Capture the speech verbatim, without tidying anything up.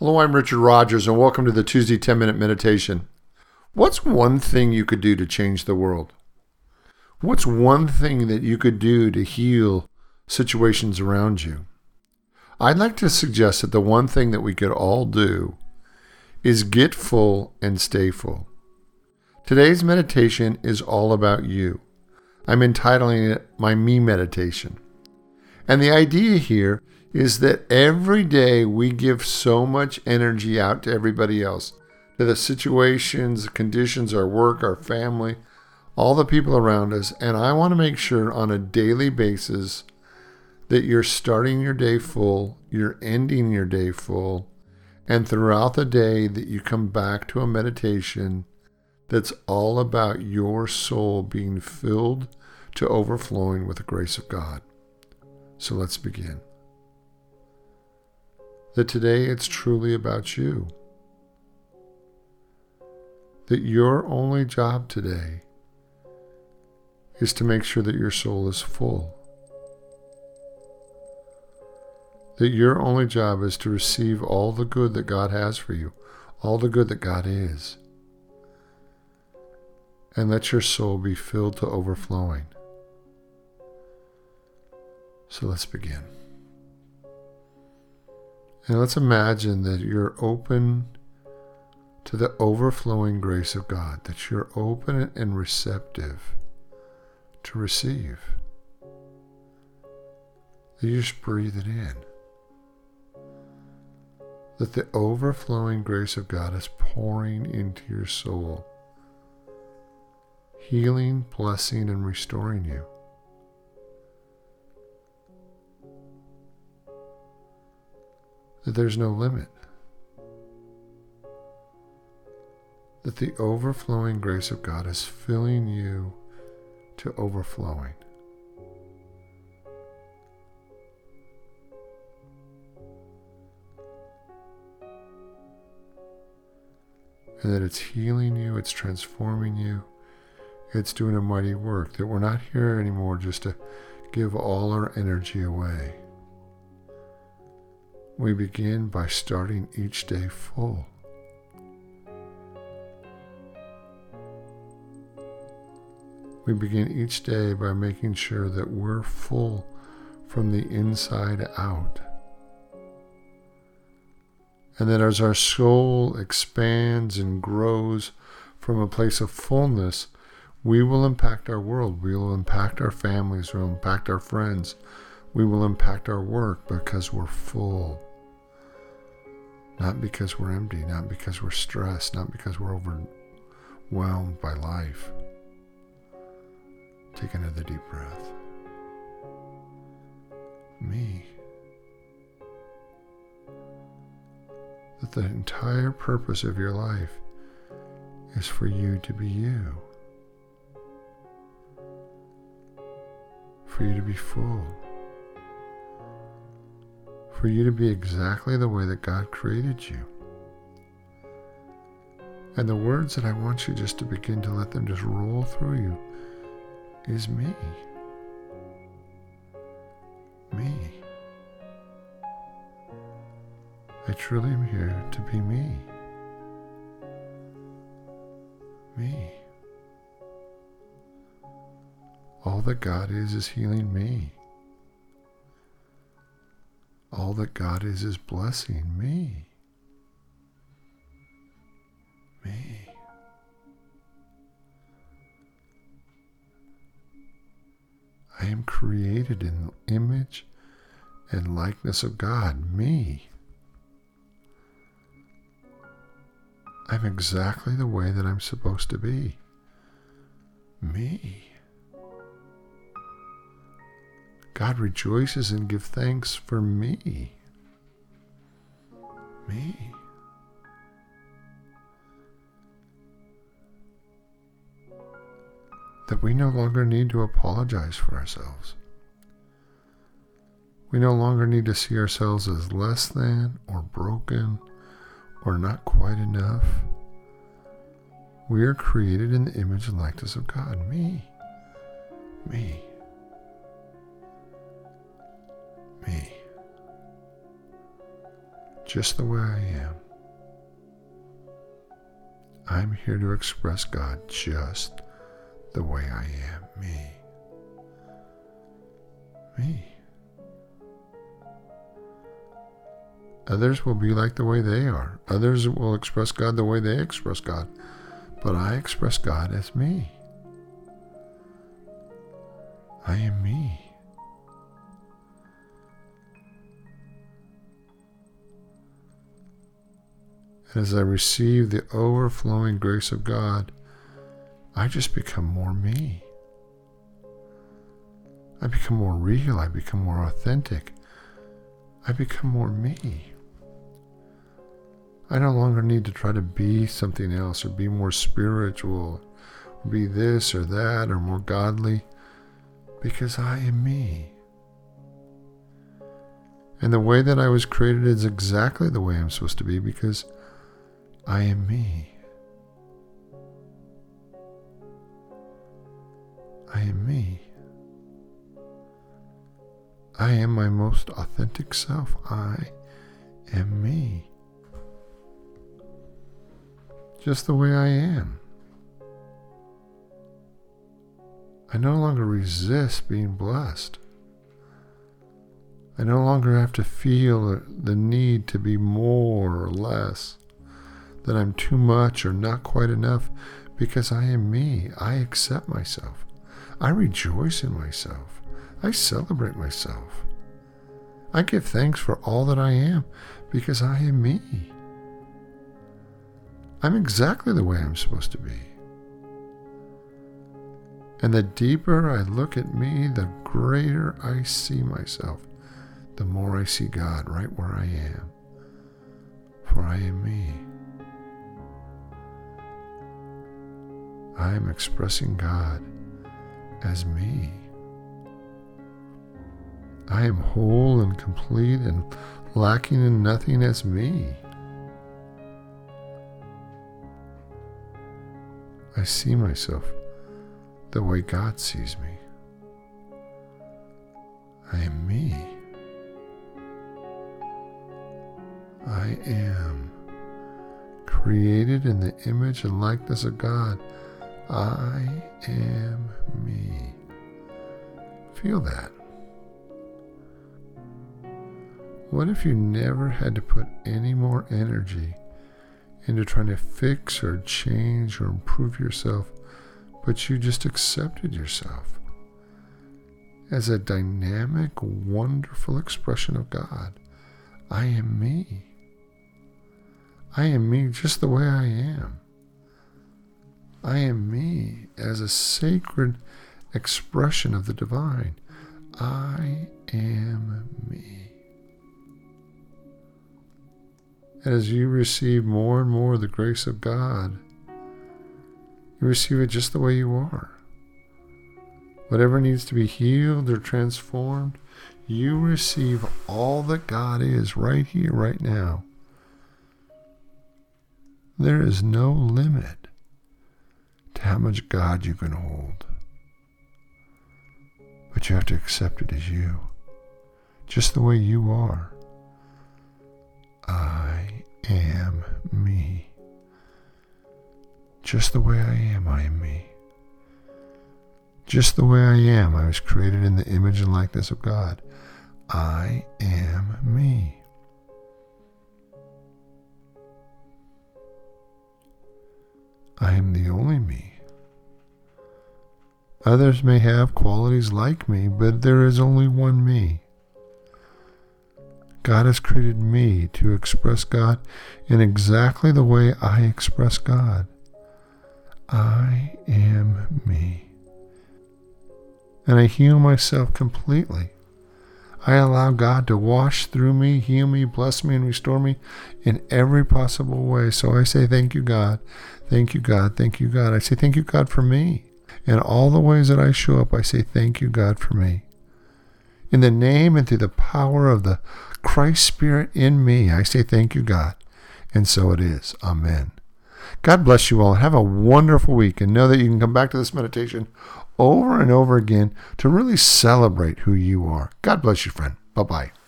Hello, I'm Richard Rogers, and welcome to the Tuesday ten-Minute Meditation. What's one thing you could do to change the world? What's one thing that you could do to heal situations around you? I'd like to suggest that the one thing that we could all do is get full and stay full. Today's meditation is all about you. I'm entitling it My Me Meditation. And the idea here is that every day we give so much energy out to everybody else, to the situations, the conditions, our work, our family, all the people around us. And I want to make sure on a daily basis that you're starting your day full, you're ending your day full, and throughout the day that you come back to a meditation that's all about your soul being filled to overflowing with the grace of God. So let's begin. That today it's truly about you. That your only job today is to make sure that your soul is full. That your only job is to receive all the good that God has for you, all the good that God is. And let your soul be filled to overflowing. So let's begin. And let's imagine that you're open to the overflowing grace of God, that you're open and receptive to receive. That you just breathe it in. That the overflowing grace of God is pouring into your soul, healing, blessing, and restoring you. That there's no limit. That the overflowing grace of God is filling you to overflowing. And that it's healing you, it's transforming you, it's doing a mighty work. That we're not here anymore just to give all our energy away. We begin by starting each day full. We begin each day by making sure that we're full from the inside out. And that as our soul expands and grows from a place of fullness, we will impact our world. We will impact our families. We will impact our friends. We will impact our work because we're full. Not because we're empty, not because we're stressed, not because we're overwhelmed by life. Take another deep breath. Me. That the entire purpose of your life is for you to be you. For you to be full. For you to be exactly the way that God created you. And the words that I want you just to begin to let them just roll through you is me. Me. I truly am here to be me. Me. All that God is is healing me. All that God is is blessing me. Me. I am created in the image and likeness of God. Me. I'm exactly the way that I'm supposed to be. Me. God rejoices and gives thanks for me. Me. That we no longer need to apologize for ourselves. We no longer need to see ourselves as less than or broken or not quite enough. We are created in the image and likeness of God. Me. Me. Me. just the way I am. I'm here to express God just the way I am, me. Me. Others will be like the way they are. Others will express God the way they express God. But I express God as me. I am me. And as I receive the overflowing grace of God, I just become more me. I become more real. I become more authentic. I become more me. I no longer need to try to be something else or be more spiritual, or be this or that or more godly, because I am me. And the way that I was created is exactly the way I'm supposed to be, because I am me. I am me. I am my most authentic self. I am me. Just the way I am. I no longer resist being blessed. I no longer have to feel the need to be more or less, that I'm too much or not quite enough, because I am me. I accept myself. I rejoice in myself. I celebrate myself. I give thanks for all that I am, because I am me. I'm exactly the way I'm supposed to be. And the deeper I look at me, the greater I see myself, the more I see God right where I am. For I am me. I am expressing God as me. I am whole and complete and lacking in nothing as me. I see myself the way God sees me. I am me. I am created in the image and likeness of God. I am me. Feel that. What if you never had to put any more energy into trying to fix or change or improve yourself, but you just accepted yourself as a dynamic, wonderful expression of God? I am me. I am me just the way I am. I am me as a sacred expression of the divine. I am me. And as you receive more and more of the grace of God, you receive it just the way you are. Whatever needs to be healed or transformed, you receive all that God is right here, right now. There is no limit to how much God you can hold. But you have to accept it as you, just the way you are. I am me. Just the way I am, I am me. Just the way I am, I was created in the image and likeness of God. I am me. I am the only me. Others may have qualities like me, but there is only one me. God has created me to express God in exactly the way I express God. I am me. And I heal myself completely. I allow God to wash through me, heal me, bless me, and restore me in every possible way. So I say, thank you, God. Thank you, God. Thank you, God. I say, thank you, God, for me. In all the ways that I show up, I say, thank you, God, for me. In the name and through the power of the Christ Spirit in me, I say, thank you, God. And so it is. Amen. God bless you all. Have a wonderful week, and know that you can come back to this meditation over and over again to really celebrate who you are. God bless you, friend. Bye-bye.